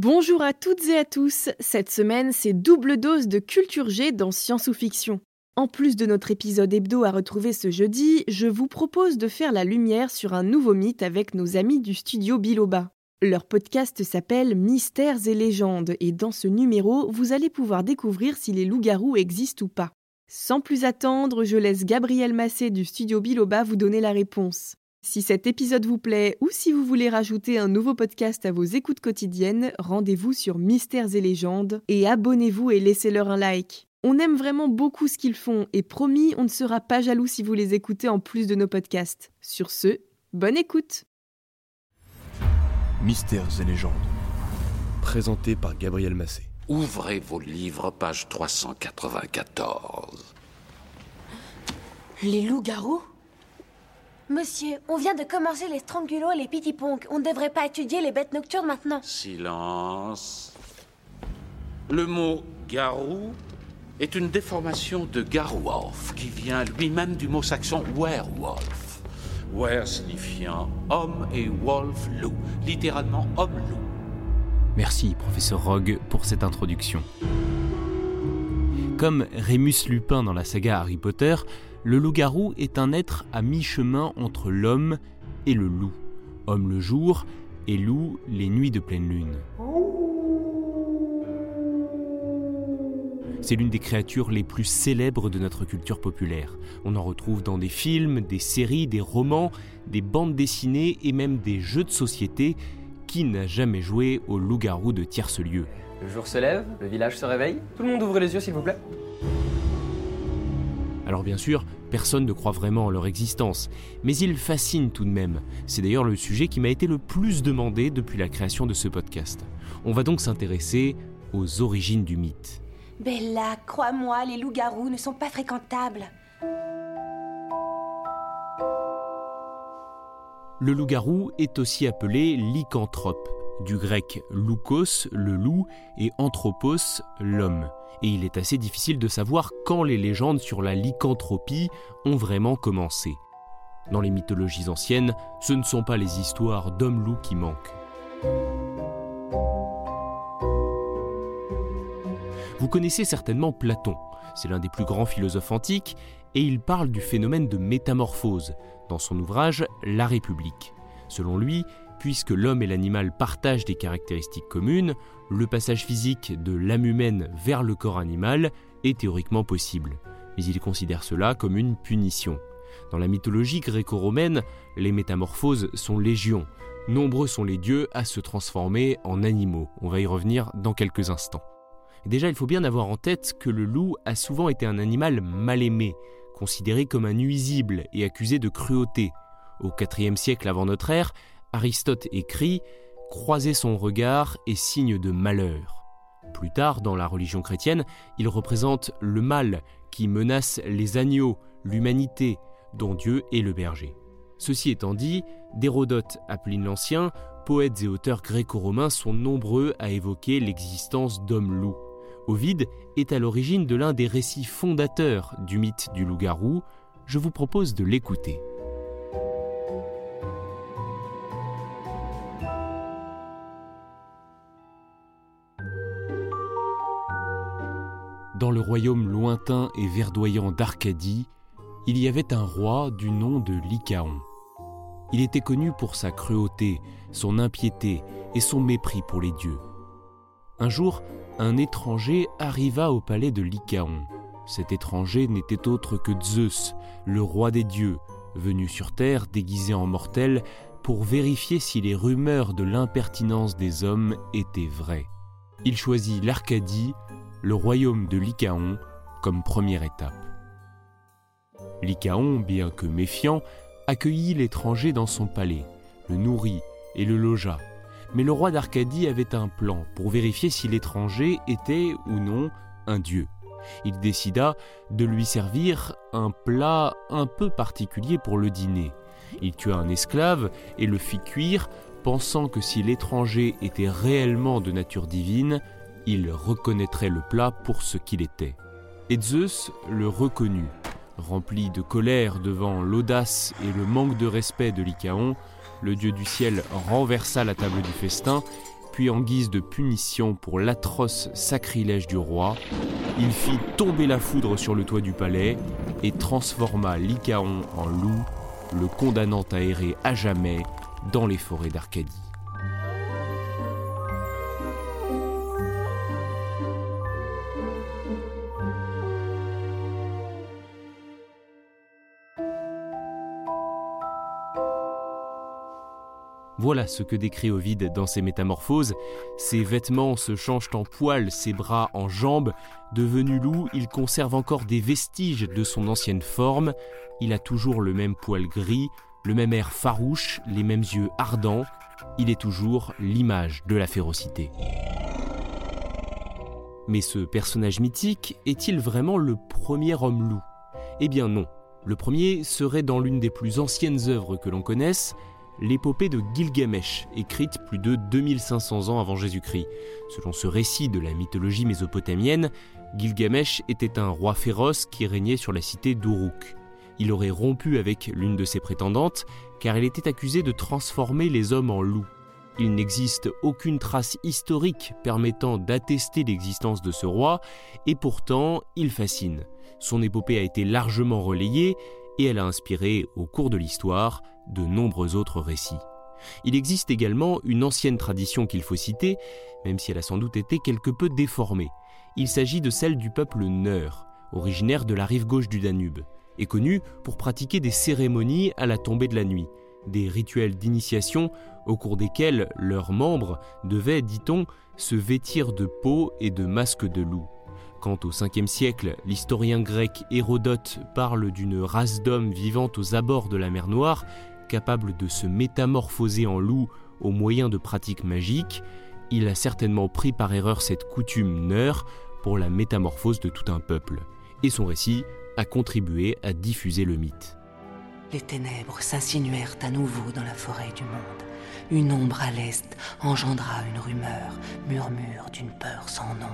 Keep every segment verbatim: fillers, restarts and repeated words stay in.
Bonjour à toutes et à tous, cette semaine c'est double dose de culture G dans Science ou Fiction. En plus de notre épisode hebdo à retrouver ce jeudi, je vous propose de faire la lumière sur un nouveau mythe avec nos amis du studio Biloba. Leur podcast s'appelle Mystères et légendes et dans ce numéro, vous allez pouvoir découvrir si les loups-garous existent ou pas. Sans plus attendre, je laisse Gabriel Massé du studio Biloba vous donner la réponse. Si cet épisode vous plaît ou si vous voulez rajouter un nouveau podcast à vos écoutes quotidiennes, rendez-vous sur Mystères et légendes et abonnez-vous et laissez-leur un like. On aime vraiment beaucoup ce qu'ils font et promis, on ne sera pas jaloux si vous les écoutez en plus de nos podcasts. Sur ce, bonne écoute. Mystères et légendes, présenté par Gabriel Massé. Ouvrez vos livres, page trois cent quatre-vingt-quatorze. Les loups-garous ? Monsieur, on vient de commencer les strangulos et les pitiponks. On ne devrait pas étudier les bêtes nocturnes maintenant. Silence. Le mot « garou » est une déformation de « garwolf » qui vient lui-même du mot saxon « werewolf ». Were signifiant homme et wolf loup, littéralement homme-loup. Merci, professeur Rogue, pour cette introduction. Comme Rémus Lupin dans la saga Harry Potter, le loup-garou est un être à mi-chemin entre l'homme et le loup. Homme le jour et loup les nuits de pleine lune. C'est l'une des créatures les plus célèbres de notre culture populaire. On en retrouve dans des films, des séries, des romans, des bandes dessinées et même des jeux de société. Qui n'a jamais joué au loup-garou de Tierce-Lieu ? Le jour se lève, le village se réveille. Tout le monde ouvre les yeux, s'il vous plaît. Alors bien sûr, personne ne croit vraiment en leur existence, mais ils fascinent tout de même. C'est d'ailleurs le sujet qui m'a été le plus demandé depuis la création de ce podcast. On va donc s'intéresser aux origines du mythe. Bella, crois-moi, les loups-garous ne sont pas fréquentables. Le loup-garou est aussi appelé lycanthrope, du grec loukos, le loup, et anthropos, l'homme. Et il est assez difficile de savoir quand les légendes sur la lycanthropie ont vraiment commencé. Dans les mythologies anciennes, ce ne sont pas les histoires d'hommes-loups qui manquent. Vous connaissez certainement Platon, c'est l'un des plus grands philosophes antiques, et il parle du phénomène de métamorphose dans son ouvrage La République. Selon lui, puisque l'homme et l'animal partagent des caractéristiques communes, le passage physique de l'âme humaine vers le corps animal est théoriquement possible. Mais il considère cela comme une punition. Dans la mythologie gréco-romaine, les métamorphoses sont légion. Nombreux sont les dieux à se transformer en animaux. On va y revenir dans quelques instants. Déjà, il faut bien avoir en tête que le loup a souvent été un animal mal aimé, considéré comme un nuisible et accusé de cruauté. Au quatrième siècle avant notre ère, Aristote écrit « Croiser son regard est signe de malheur ». Plus tard, dans la religion chrétienne, il représente le mal qui menace les agneaux, l'humanité, dont Dieu est le berger. Ceci étant dit, d'Hérodote à Pline l'Ancien, poètes et auteurs gréco-romains sont nombreux à évoquer l'existence d'hommes-loups. Ovide est à l'origine de l'un des récits fondateurs du mythe du loup-garou. Je vous propose de l'écouter. Dans le royaume lointain et verdoyant d'Arcadie, il y avait un roi du nom de Lycaon. Il était connu pour sa cruauté, son impiété et son mépris pour les dieux. Un jour, un étranger arriva au palais de Lycaon. Cet étranger n'était autre que Zeus, le roi des dieux, venu sur terre déguisé en mortel pour vérifier si les rumeurs de l'impertinence des hommes étaient vraies. Il choisit l'Arcadie, le royaume de Lycaon, comme première étape. Lycaon, bien que méfiant, accueillit l'étranger dans son palais, le nourrit et le logea. Mais le roi d'Arcadie avait un plan pour vérifier si l'étranger était ou non un dieu. Il décida de lui servir un plat un peu particulier pour le dîner. Il tua un esclave et le fit cuire, pensant que si l'étranger était réellement de nature divine, il reconnaîtrait le plat pour ce qu'il était. Et Zeus le reconnut. Rempli de colère devant l'audace et le manque de respect de Lycaon, le dieu du ciel renversa la table du festin Puis en guise de punition pour l'atroce sacrilège du roi, il fit tomber la foudre sur le toit du palais et transforma Lycaon en loup, le condamnant à errer à jamais dans les forêts d'Arcadie. Voilà ce que décrit Ovide dans ses Métamorphoses. Ses vêtements se changent en poils, ses bras en jambes. Devenu loup, il conserve encore des vestiges de son ancienne forme. Il a toujours le même poil gris, le même air farouche, les mêmes yeux ardents. Il est toujours l'image de la férocité. Mais ce personnage mythique est-il vraiment le premier homme loup ? Eh bien non. Le premier serait dans l'une des plus anciennes œuvres que l'on connaisse, l'épopée de Gilgamesh, écrite plus de deux mille cinq cents ans avant Jésus-Christ. Selon ce récit de la mythologie mésopotamienne, Gilgamesh était un roi féroce qui régnait sur la cité d'Uruk. Il aurait rompu avec l'une de ses prétendantes, car elle était accusée de transformer les hommes en loups. Il n'existe aucune trace historique permettant d'attester l'existence de ce roi, et pourtant, il fascine. Son épopée a été largement relayée, et elle a inspiré, au cours de l'histoire, de nombreux autres récits. Il existe également une ancienne tradition qu'il faut citer, même si elle a sans doute été quelque peu déformée. Il s'agit de celle du peuple Neur, originaire de la rive gauche du Danube, et connu pour pratiquer des cérémonies à la tombée de la nuit, des rituels d'initiation au cours desquels leurs membres devaient, dit-on, se vêtir de peau et de masques de loup. Quand au cinquième siècle, l'historien grec Hérodote parle d'une race d'hommes vivant aux abords de la mer Noire, capable de se métamorphoser en loup au moyen de pratiques magiques, il a certainement pris par erreur cette coutume Neur pour la métamorphose de tout un peuple. Et son récit a contribué à diffuser le mythe. Les ténèbres s'insinuèrent à nouveau dans la forêt du monde. Une ombre à l'est engendra une rumeur, murmure d'une peur sans nom.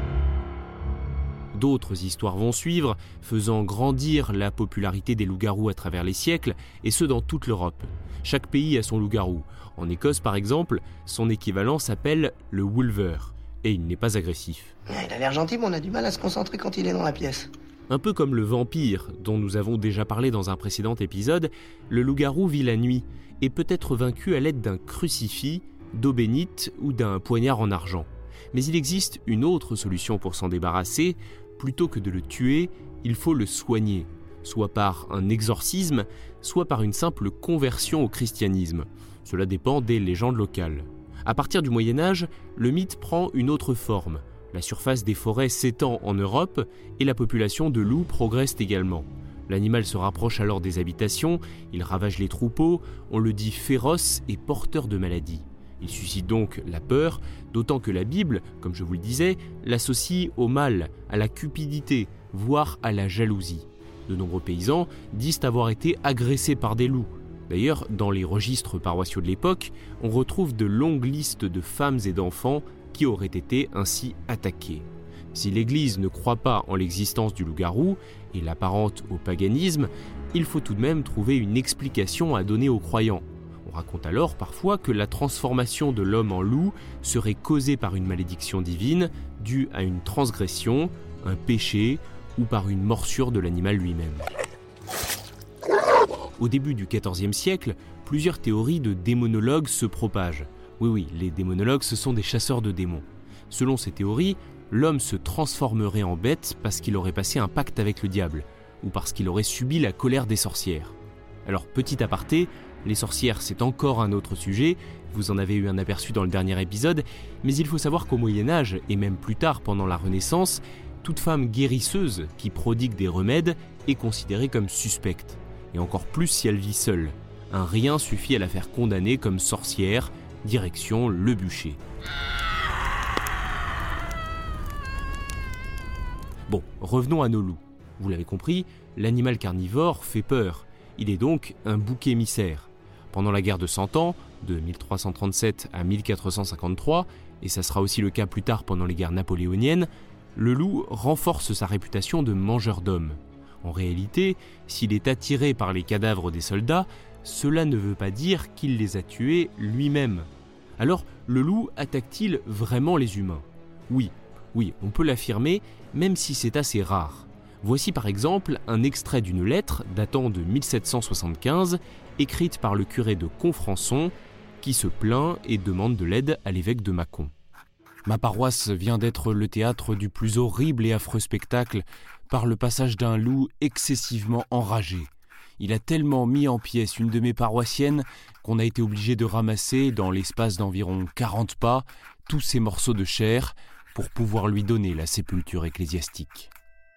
D'autres histoires vont suivre, faisant grandir la popularité des loups-garous à travers les siècles, et ce dans toute l'Europe. Chaque pays a son loup-garou. En Écosse, par exemple, son équivalent s'appelle le wolver, et il n'est pas agressif. Il a l'air gentil, mais on a du mal à se concentrer quand il est dans la pièce. Un peu comme le vampire, dont nous avons déjà parlé dans un précédent épisode, le loup-garou vit la nuit, et peut être vaincu à l'aide d'un crucifix, d'eau bénite ou d'un poignard en argent. Mais il existe une autre solution pour s'en débarrasser. Plutôt que de le tuer, il faut le soigner, soit par un exorcisme, soit par une simple conversion au christianisme. Cela dépend des légendes locales. À partir du Moyen-Âge, le mythe prend une autre forme. La surface des forêts s'étend en Europe et la population de loups progresse également. L'animal se rapproche alors des habitations, il ravage les troupeaux, on le dit féroce et porteur de maladies. Il suscite donc la peur, d'autant que la Bible, comme je vous le disais, l'associe au mal, à la cupidité, voire à la jalousie. De nombreux paysans disent avoir été agressés par des loups. D'ailleurs, dans les registres paroissiaux de l'époque, on retrouve de longues listes de femmes et d'enfants qui auraient été ainsi attaqués. Si l'Église ne croit pas en l'existence du loup-garou et l'apparente au paganisme, il faut tout de même trouver une explication à donner aux croyants. On raconte alors parfois que la transformation de l'homme en loup serait causée par une malédiction divine, due à une transgression, un péché ou par une morsure de l'animal lui-même. Au début du quatorzième siècle, plusieurs théories de démonologues se propagent. Oui, oui, les démonologues, ce sont des chasseurs de démons. Selon ces théories, l'homme se transformerait en bête parce qu'il aurait passé un pacte avec le diable, ou parce qu'il aurait subi la colère des sorcières. Alors, petit aparté, les sorcières, c'est encore un autre sujet, vous en avez eu un aperçu dans le dernier épisode, mais il faut savoir qu'au Moyen-Âge, et même plus tard pendant la Renaissance, toute femme guérisseuse qui prodigue des remèdes est considérée comme suspecte, et encore plus si elle vit seule. Un rien suffit à la faire condamner comme sorcière, direction le bûcher. Bon, revenons à nos loups. Vous l'avez compris, l'animal carnivore fait peur. Il est donc un bouc émissaire. Pendant la guerre de Cent Ans, de mille trois cent trente-sept à mille quatre cent cinquante-trois, et ça sera aussi le cas plus tard pendant les guerres napoléoniennes, le loup renforce sa réputation de mangeur d'hommes. En réalité, s'il est attiré par les cadavres des soldats, cela ne veut pas dire qu'il les a tués lui-même. Alors, le loup attaque-t-il vraiment les humains ? Oui, oui, on peut l'affirmer, même si c'est assez rare. Voici par exemple un extrait d'une lettre datant de mille sept cent soixante-quinze, écrite par le curé de Confrançon, qui se plaint et demande de l'aide à l'évêque de Mâcon. Ma paroisse vient d'être le théâtre du plus horrible et affreux spectacle par le passage d'un loup excessivement enragé. Il a tellement mis en pièces une de mes paroissiennes qu'on a été obligé de ramasser, dans l'espace d'environ quarante pas, tous ces morceaux de chair pour pouvoir lui donner la sépulture ecclésiastique.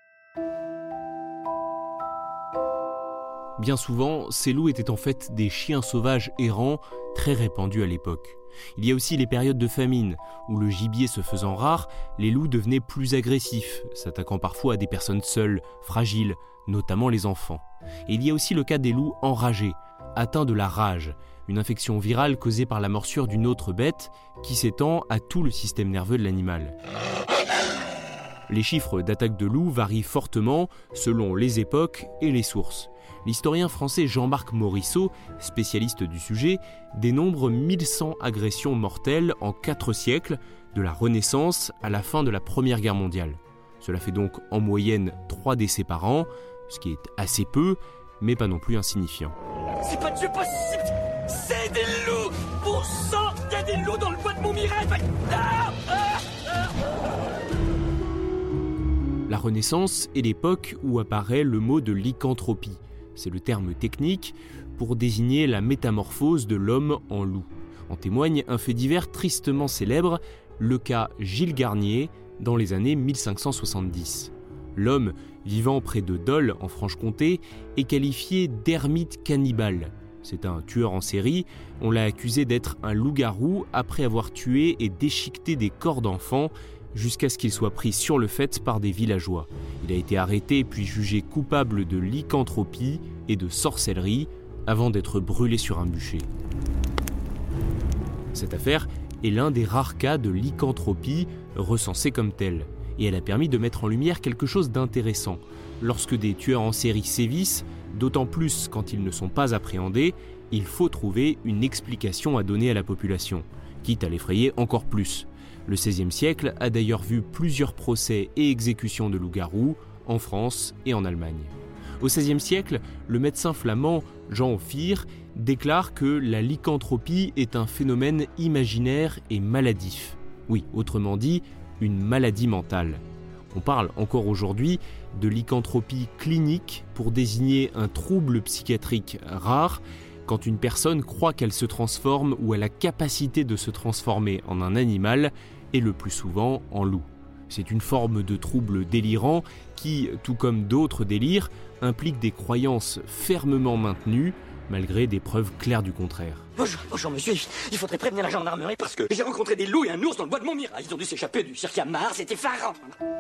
Bien souvent, ces loups étaient en fait des chiens sauvages errants très répandus à l'époque. Il y a aussi les périodes de famine, où le gibier se faisant rare, les loups devenaient plus agressifs, s'attaquant parfois à des personnes seules, fragiles, notamment les enfants. Et il y a aussi le cas des loups enragés, atteints de la rage, une infection virale causée par la morsure d'une autre bête qui s'étend à tout le système nerveux de l'animal. Les chiffres d'attaques de loups varient fortement selon les époques et les sources. L'historien français Jean-Marc Morisseau, spécialiste du sujet, dénombre mille cent agressions mortelles en quatre siècles, de la Renaissance à la fin de la Première Guerre mondiale. Cela fait donc en moyenne trois décès par an, ce qui est assez peu, mais pas non plus insignifiant. C'est pas Dieu possible! C'est des loups! Bon sang! Il y a des loups dans le bois de Montmirail! Ah, ah, ah. La Renaissance est l'époque où apparaît le mot de lycanthropie. C'est le terme technique pour désigner la métamorphose de l'homme en loup. En témoigne un fait divers tristement célèbre, le cas Gilles Garnier dans les années mille cinq cent soixante-dix. L'homme, vivant près de Dole en Franche-Comté, est qualifié d'ermite cannibale. C'est un tueur en série, on l'a accusé d'être un loup-garou après avoir tué et déchiqueté des corps d'enfants jusqu'à ce qu'il soit pris sur le fait par des villageois. Il a été arrêté puis jugé coupable de lycanthropie et de sorcellerie avant d'être brûlé sur un bûcher. Cette affaire est l'un des rares cas de lycanthropie recensés comme tel, et elle a permis de mettre en lumière quelque chose d'intéressant. Lorsque des tueurs en série sévissent, d'autant plus quand ils ne sont pas appréhendés, il faut trouver une explication à donner à la population, quitte à l'effrayer encore plus. Le seizième siècle a d'ailleurs vu plusieurs procès et exécutions de loups-garous en France et en Allemagne. Au seizième siècle, le médecin flamand Jean Ophir déclare que la lycanthropie est un phénomène imaginaire et maladif. Oui, autrement dit, une maladie mentale. On parle encore aujourd'hui de lycanthropie clinique pour désigner un trouble psychiatrique rare quand une personne croit qu'elle se transforme ou a la capacité de se transformer en un animal et le plus souvent en loup. C'est une forme de trouble délirant qui, tout comme d'autres délires, implique des croyances fermement maintenues malgré des preuves claires du contraire. Bonjour, bonjour monsieur, il faudrait prévenir la gendarmerie parce que j'ai rencontré des loups et un ours dans le bois de Montmirail. Ils ont dû s'échapper du cirque à Mars, c'était effarant.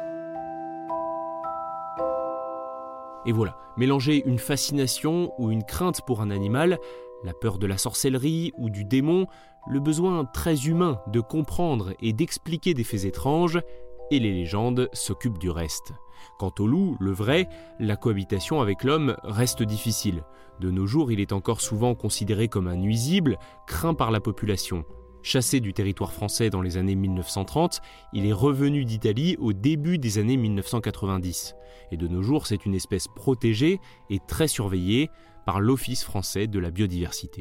Et voilà, mélanger une fascination ou une crainte pour un animal, la peur de la sorcellerie ou du démon, le besoin très humain de comprendre et d'expliquer des faits étranges, et les légendes s'occupent du reste. Quant au loup, le vrai, la cohabitation avec l'homme reste difficile. De nos jours, il est encore souvent considéré comme un nuisible, craint par la population. Chassé du territoire français dans les années mille neuf cent trente, il est revenu d'Italie au début des années mille neuf cent quatre-vingt-dix. Et de nos jours, c'est une espèce protégée et très surveillée par l'Office français de la biodiversité.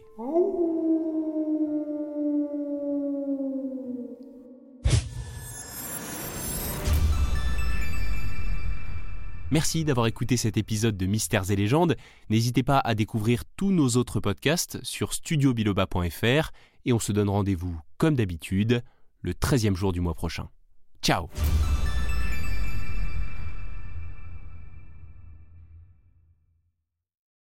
Merci d'avoir écouté cet épisode de Mystères et légendes. N'hésitez pas à découvrir tous nos autres podcasts sur studio biloba point f r et on se donne rendez-vous, comme d'habitude, le treizième jour du mois prochain. Ciao!